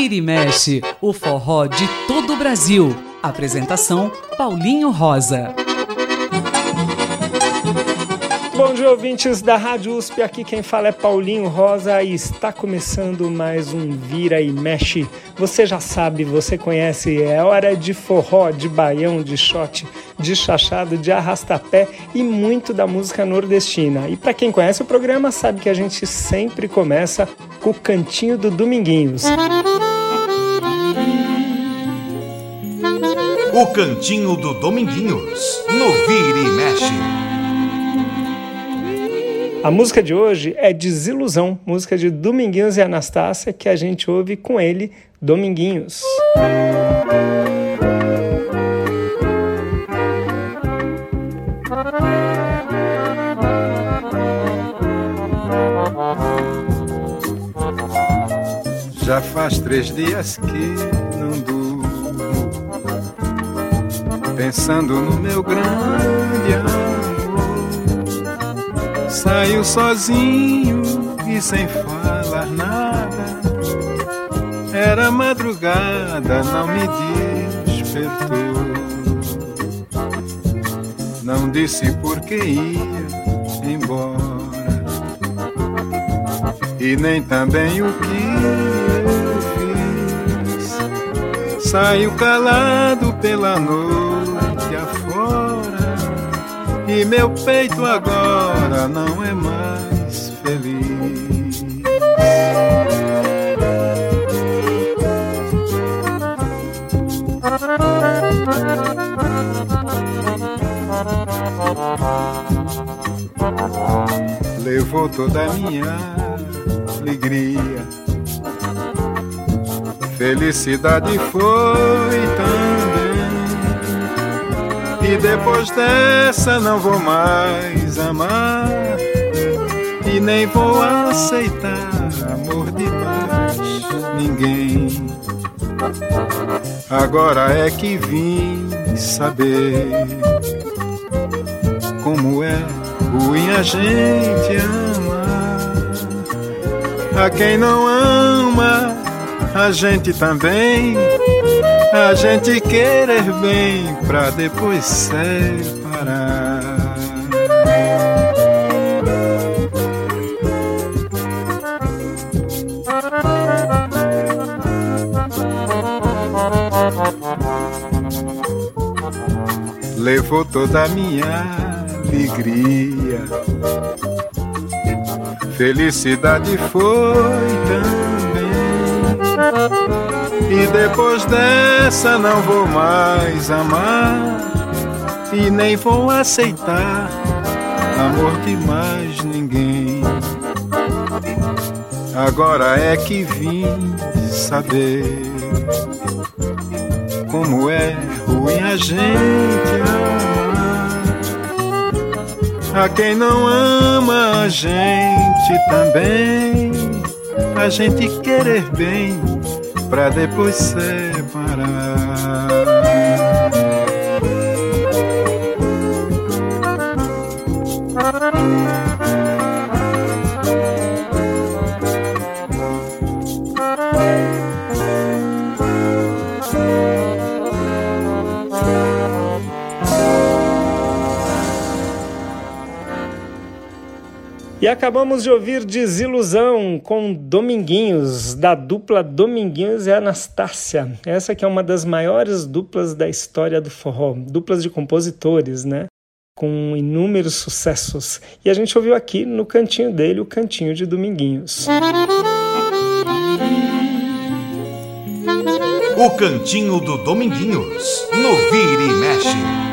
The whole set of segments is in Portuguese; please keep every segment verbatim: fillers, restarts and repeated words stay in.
Vira e Mexe, o forró de todo o Brasil. Apresentação, Paulinho Rosa. Bom dia, ouvintes da Rádio U S P, aqui quem fala é Paulinho Rosa e está começando mais um Vira e Mexe. Você já sabe, você conhece, é hora de forró, de baião, de shot, de chachado, de arrastapé e muito da música nordestina. E para quem conhece o programa sabe que a gente sempre começa com o Cantinho do Dominguinhos. O Cantinho do Dominguinhos, no Vira e Mexe. A música de hoje é Desilusão, música de Dominguinhos e Anastácia, que a gente ouve com ele, Dominguinhos. Já faz três dias que não durmo, pensando no meu grande amor. Saiu sozinho e sem falar nada. Era madrugada, não me despertou. Não disse por que ia embora, e nem também o que eu fiz. Saiu calado pela noite afora, e meu peito agora não é mais feliz. Levou toda a minha alegria, felicidade foi também. E depois dessa não vou mais amar, e nem vou aceitar amor de mais ninguém. Agora é que vim saber como é ruim a gente amar. A quem não ama, a gente também, a gente querer bem pra depois separar. Levou toda a minha alegria, felicidade foi também. E depois dessa não vou mais amar, e nem vou aceitar amor de mais ninguém. Agora é que vim saber como é ruim a gente amar. A quem não ama, a gente também, a gente querer bem pra depois separar. E acabamos de ouvir Desilusão com Dominguinhos, da dupla Dominguinhos e Anastácia. Essa que é uma das maiores duplas da história do forró, duplas de compositores, né? Com inúmeros sucessos. E a gente ouviu aqui no cantinho dele o Cantinho de Dominguinhos. O Cantinho do Dominguinhos, no Vira e Mexe.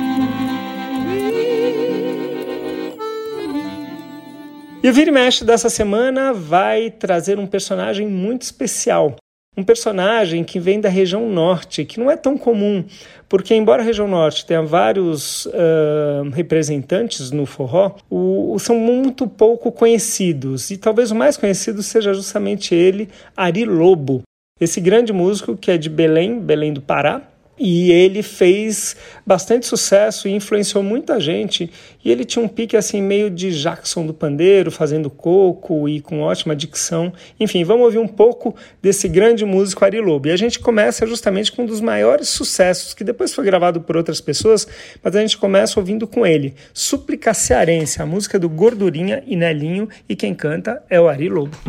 E o Vira e Mexe dessa semana vai trazer um personagem muito especial. Um personagem que vem da região norte, que não é tão comum, porque embora a região norte tenha vários uh, representantes no forró, o, o, são muito pouco conhecidos. E talvez o mais conhecido seja justamente ele, Ari Lobo. Esse grande músico que é de Belém, Belém do Pará, E ele fez bastante sucesso e influenciou muita gente. E ele tinha um pique assim meio de Jackson do pandeiro, fazendo coco e com ótima dicção. Enfim, vamos ouvir um pouco desse grande músico Ari Lobo. E a gente começa justamente com um dos maiores sucessos, que depois foi gravado por outras pessoas, mas a gente começa ouvindo com ele. Súplica Cearense, a música do Gordurinha e Nelinho, e quem canta é o Ari Lobo.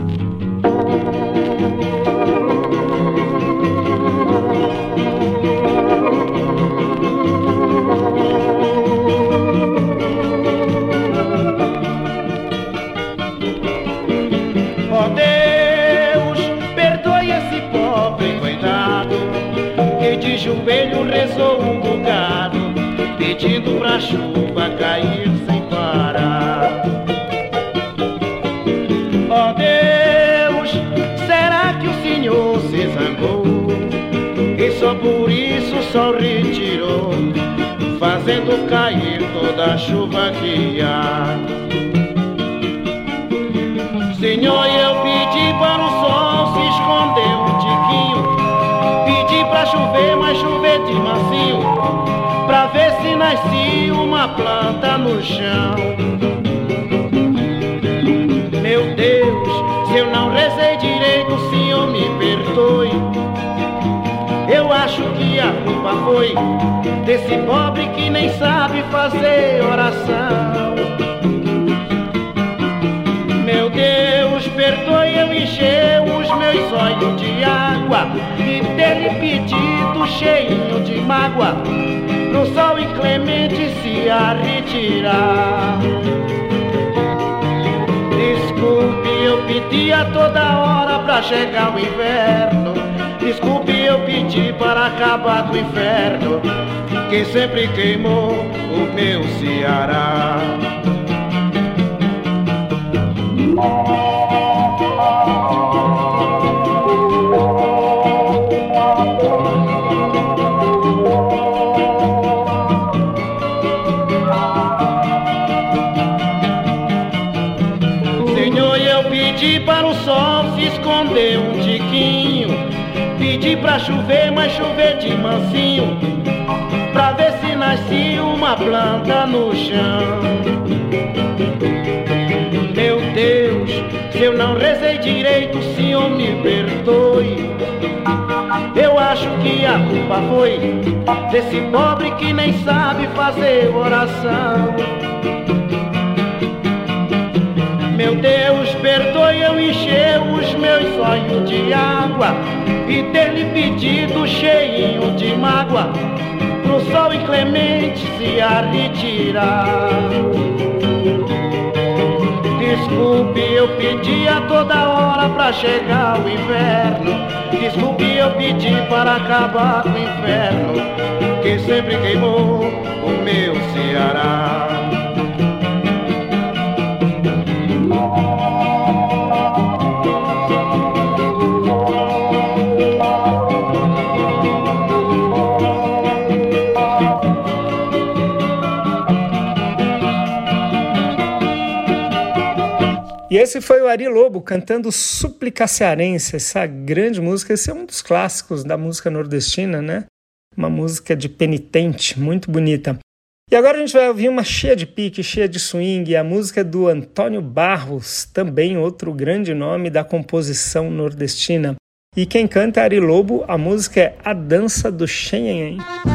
Rezou um bocado, pedindo pra chuva cair sem parar. Ó Deus, será que o Senhor se zangou e só por isso o sol retirou, fazendo cair toda a chuva que há? Senhor, eu pedi para o sol se esconder um tiquinho, pedi pra chover, mas chover de mansinho, pra ver se nascia uma planta no chão. Meu Deus, se eu não rezei direito, o Senhor me perdoe. Eu acho que a culpa foi desse pobre que nem sabe fazer oração. Meu Deus, perdoe eu encher os meus olhos de água e ter lhe pedido cheinho de mágoa pro sol inclemente se a retirar. Desculpe, eu pedi a toda hora pra chegar o inverno. Desculpe, eu pedi para acabar com o inferno que sempre queimou o meu Ceará. Senhor, eu pedi para o sol se esconder um tiquinho, pedi pra chover, mas chover de mansinho, pra ver se nascia uma planta no chão. Meu Deus, se eu não rezei direito, o Senhor me perdoe. Eu acho que a culpa foi desse pobre que nem sabe fazer oração. Meu Deus, perdoe eu encher os meus olhos de água e ter lhe pedido cheinho de mágoa pro sol inclemente se a retirar. Desculpe, eu pedi a toda hora pra chegar o inverno. Desculpe, eu pedi para acabar com o inferno que sempre queimou o meu Ceará. E esse foi o Ari Lobo cantando Súplica Cearense, essa grande música. Esse é um dos clássicos da música nordestina, né? Uma música de penitente, muito bonita. E agora a gente vai ouvir uma cheia de pique, cheia de swing, a música do Antônio Barros, também outro grande nome da composição nordestina. E quem canta é Ari Lobo, a música é A Dança do Xenhenhen.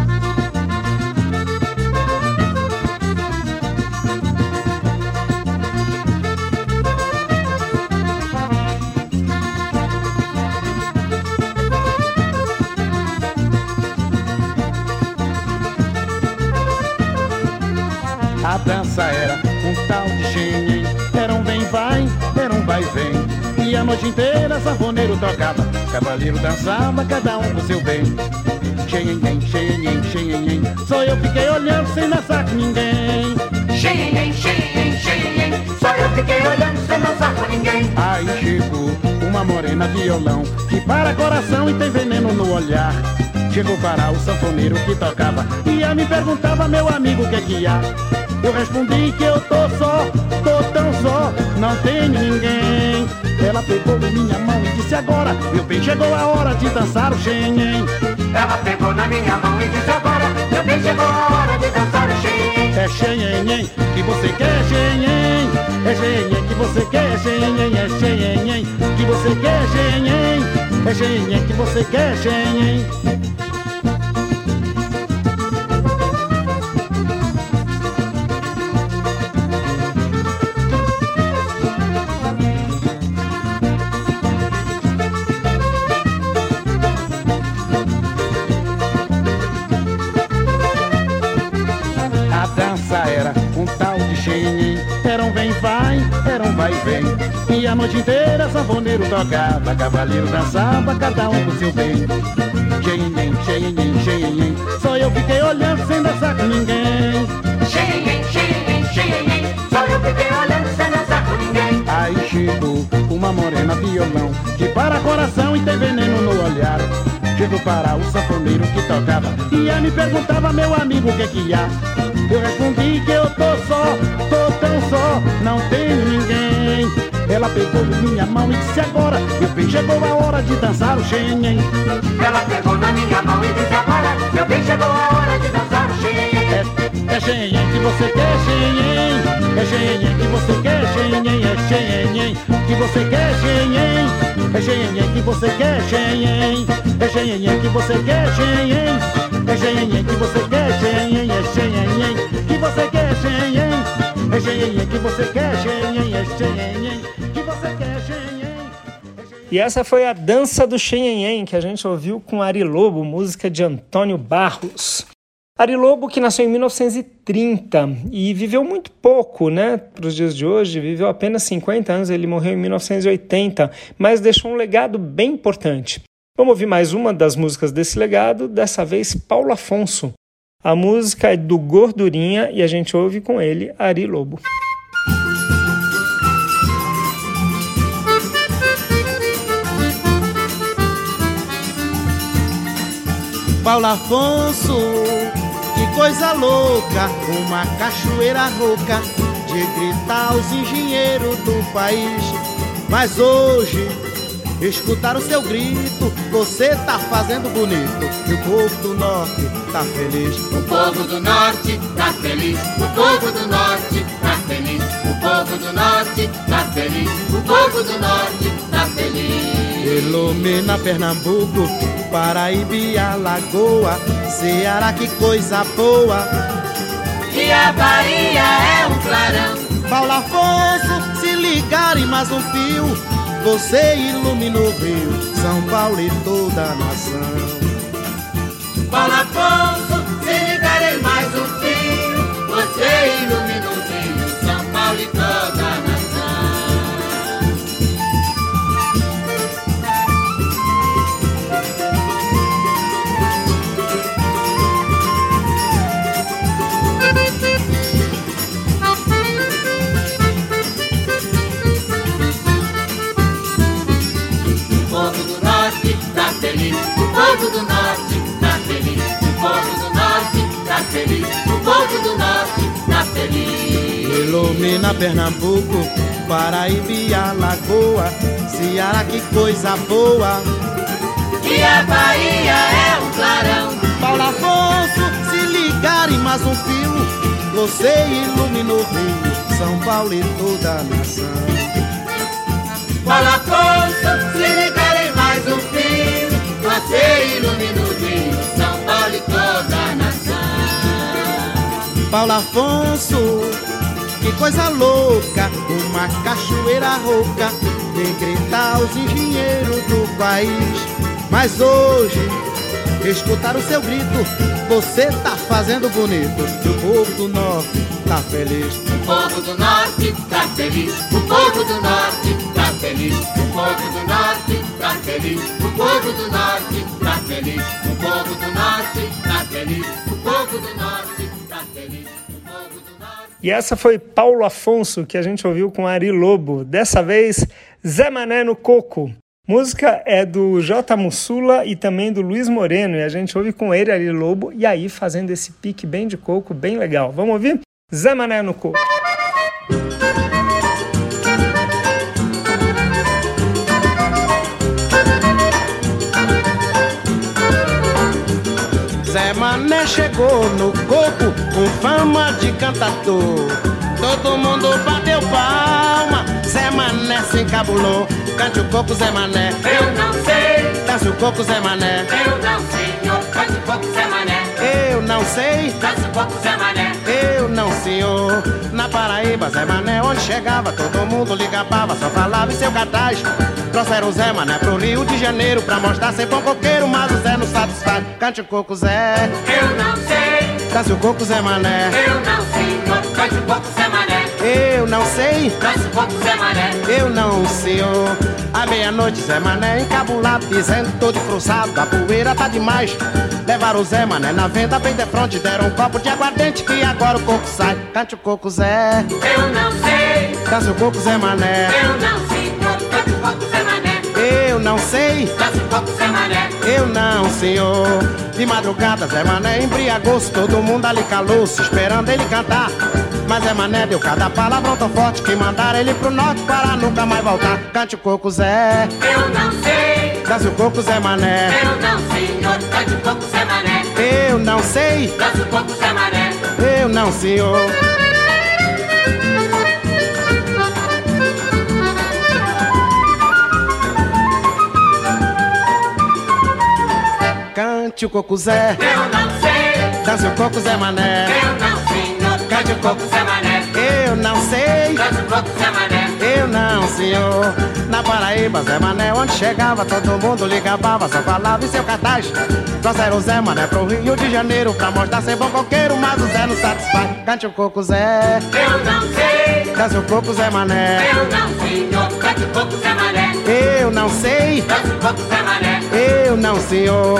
A dança era um tal de xenhen, era um vem-vai, era um vai-vem. E a noite inteira sanfoneiro tocava, cavaleiro dançava, cada um com seu bem. Xenhen, xenhen, xenhen, só eu fiquei olhando sem dançar com ninguém. Xenhen, xenhen, xenhen, só eu fiquei olhando sem dançar com ninguém. Aí chegou uma morena violão, que para coração e tem veneno no olhar. Chegou para o sanfoneiro que tocava e ela me perguntava, meu amigo, o que é que há? Eu respondi que eu tô só, tô tão só, não tenho ninguém. Ela pegou minha mão e disse disse agora, meu bem, chegou a hora de dançar o xenhen. Ela pegou na minha mão e disse agora, meu bem, chegou a hora de dançar o xenhen. É xenhen que você quer, xenhen. É xenhen que você quer, xenhen. É xenhen que você quer, xenhen. É xenhen que você quer, xenhen. Era um vem-vai, era um vai-vem. E a noite inteira sanfoneiro tocava, cavaleiro dançava, cada um com seu bem. Xenhen, xenhen, xenhen, só eu fiquei olhando sem dançar com ninguém. Xenhen, xenhen, xenhen, só eu fiquei olhando sem dançar com ninguém. Aí chegou uma morena violão, que para coração e tem veneno no olhar. Chegou para o sanfoneiro que tocava e aí me perguntava, meu amigo, o que que há? Eu respondi que eu tô só, tô tão só, não tenho ninguém. Ela pegou minha mão e disse agora, meu bem, chegou a hora de dançar o xenhen. Ela pegou na minha mão e disse agora, meu bem, chegou a hora de dançar o xenhen. É, é xenhen que você quer, xenhen. É xenhen que você quer, xenhen. É xenhen que você quer, xenhen. É xenhen que você quer, xenhen. É xenhen que você quer, xenhen. É xenhen que você quer, xenhen. É xenhen que você quer, xenhen. É xenhen que você quer, xenhen. É xenhen que você quer, xenhen. E essa foi a Dança do Xenhen, que a gente ouviu com Ari Lobo, música de Antônio Barros. Ari Lobo, que nasceu em mil novecentos e trinta e viveu muito pouco, né, para os dias de hoje, viveu apenas cinquenta anos, ele morreu em mil novecentos e oitenta, mas deixou um legado bem importante. Vamos ouvir mais uma das músicas desse legado, dessa vez Paulo Afonso. A música é do Gordurinha e a gente ouve com ele Ari Lobo. Paulo Afonso, que coisa louca, uma cachoeira rouca de gritar os engenheiros do país. Mas hoje, escutar o seu grito, você tá fazendo bonito e o povo do norte tá feliz. O povo do norte tá feliz, o povo do norte tá feliz, o povo do norte tá feliz, o povo do norte tá feliz. Ilumina Pernambuco, Paraíba e Alagoa, Ceará, que coisa boa. E a Bahia é um clarão. Paulo Afonso, se ligarem mais um fio, você ilumina o Rio, São Paulo e toda a nação. Paulo Afonso, se ligarem mais um fio, você ilumina o Rio, São Paulo e toda a nação. O povo do norte tá feliz, o povo do norte tá feliz, o povo do norte tá feliz. Ilumina Pernambuco, Paraíba e Alagoa, Ceará, que coisa boa. E a Bahia é um clarão. Paulo Afonso, se ligarem mais um fio, você ilumina o Rio, São Paulo e toda a nação. Paulo Afonso, se ligarem mais um fio, você ilumina o Rio, São Paulo e toda a nação. Paulo Afonso, que coisa louca, uma cachoeira rouca, vem gritar os engenheiros do país. Mas hoje, escutar o seu grito, você tá fazendo bonito, e o povo do norte tá feliz. O povo do norte tá feliz, o povo do norte tá feliz, o povo do norte tá feliz, o povo do norte tá feliz, o povo do norte tá feliz, o povo do norte tá feliz, o povo do norte. E essa foi Paulo Afonso, que a gente ouviu com Ari Lobo, dessa vez Zé Mané no Coco. Música é do J. Mussula e também do Luiz Moreno, e a gente ouve com ele, Ari Lobo, e aí fazendo esse pique bem de coco, bem legal. Vamos ouvir? Zé Mané no Coco. Zé chegou no coco com fama de cantador. Todo mundo bateu palma, Zé Mané se encabulou. Cante o coco, Zé Mané. Eu não sei. Dança o coco, Zé Mané. Eu não sei, senhor. Cante o coco, Zé Mané. Eu não sei. Dança o coco, Zé Mané. Eu não, senhor. Na Paraíba, Zé Mané, onde chegava, todo mundo lhe gabava, só falava em seu cartaz. Trouxeram o Zé Mané pro Rio de Janeiro pra mostrar ser bom coqueiro, mas o Zé não satisfaz. Cante o coco, Zé. Eu não sei. Dança o coco, Zé Mané. Eu não sei, senhor. Cante o coco, Zé Mané. Eu não sei. Dança o coco, Zé Mané. Eu não, senhor. À meia-noite, Zé Mané encabulado, dizendo todo frustrado, a poeira tá demais. Levaram o Zé Mané na venda, bem de frente, deram um copo de aguardente, que agora o coco sai. Cante o coco, Zé. Eu não sei. Dança o coco, Zé Mané. Eu não sei, senhor. Cante o coco, Zé Mané. Eu não sei. Dança o coco, Zé Mané. Eu não, senhor. De madrugada, Zé Mané embriagou-se, todo mundo ali calou-se, esperando ele cantar. Mas Zé Mané deu cada palavrão tão forte que mandaram ele pro norte para nunca mais voltar. Cante o coco, Zé. Eu não sei. Dança o coco, Zé Mané. Eu não sei, senhor. Cante o coco, Zé Mané. Eu não sei. Dança o coco, Zé Mané. Eu não, senhor. Cante o coco, Zé. Eu não sei. Dança o coco, Zé Mané. Eu não sei, senhor. Cante o coco, Zé Mané. Eu não sei. Dança o coco, Zé Mané. Eu não, senhor. Na Paraíba, Zé Mané, onde chegava, todo mundo lhe gabava, só falava em seu cartaz. Trouxeram o Zé Mané pro Rio de Janeiro pra mostrar ser bom coqueiro, mas o Zé não satisfaz. Cante o coco, Zé. Eu não sei. Dança o coco, Zé Mané. Eu não sei, senhor. Cante o coco, Zé Mané. Eu não sei. Dança o coco, Zé Mané. Eu não, senhor.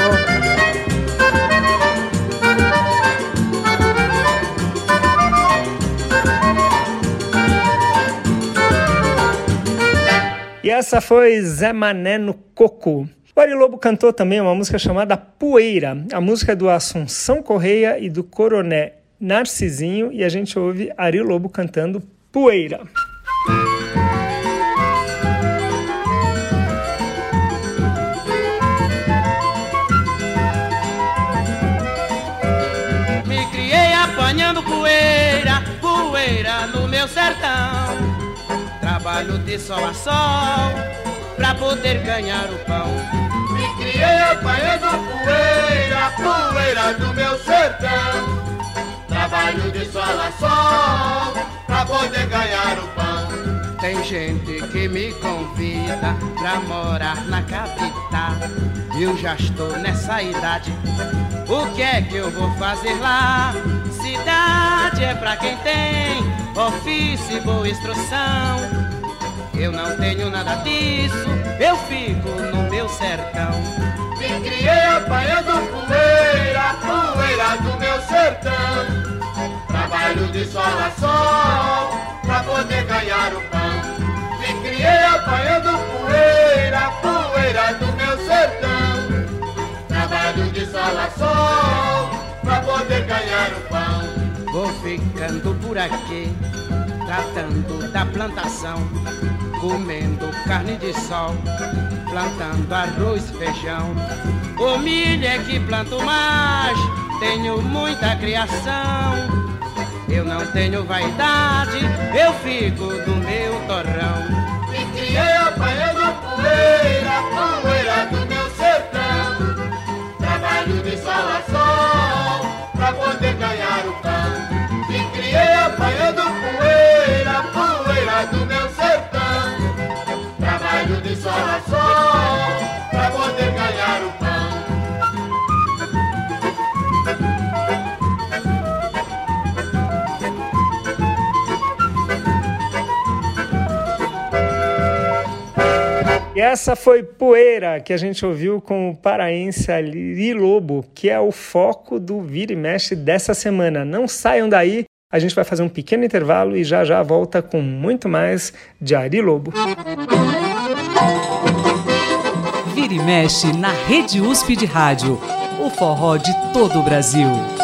E essa foi Zé Mané no Coco. O Ari Lobo cantou também uma música chamada Poeira. A música é do Assunção Correia e do Coroné Narcisinho, e a gente ouve Ari Lobo cantando Poeira. Me criei apanhando poeira, poeira no meu sertão. Trabalho de sol a sol pra poder ganhar o pão. Me criei apanhando poeira, poeira do meu sertão. Trabalho de sol a sol pra poder ganhar o pão. Tem gente que me convida pra morar na capital. Eu já estou nessa idade, o que é que eu vou fazer lá? Cidade é pra quem tem ofício e boa instrução. Eu não tenho nada disso, eu fico no meu sertão. Me criei apanhando poeira, poeira do meu sertão. Trabalho de sol a sol pra poder ganhar o pão. Me criei apanhando poeira, poeira do meu sertão. Trabalho de sol a sol pra poder ganhar o pão. Vou ficando por aqui, tratando da plantação, comendo carne de sol, plantando arroz e feijão. O milho é que planto mais, tenho muita criação. Eu não tenho vaidade, eu fico do meu torrão. Me criei apanhando poeira, poeira do meu sertão. Trabalho de sol a sol pra poder ganhar o pão. Me criei apanhando poeira, poeira do meu sertão. Trabalho de sol a sol pra poder ganhar o pão. E essa foi Poeira, que a gente ouviu com o paraense Ari Lobo, que é o foco do Vira e Mexe dessa semana. Não saiam daí, a gente vai fazer um pequeno intervalo e já já volta com muito mais de Ari Lobo. Vira e Mexe na Rede U S P de Rádio, o forró de todo o Brasil.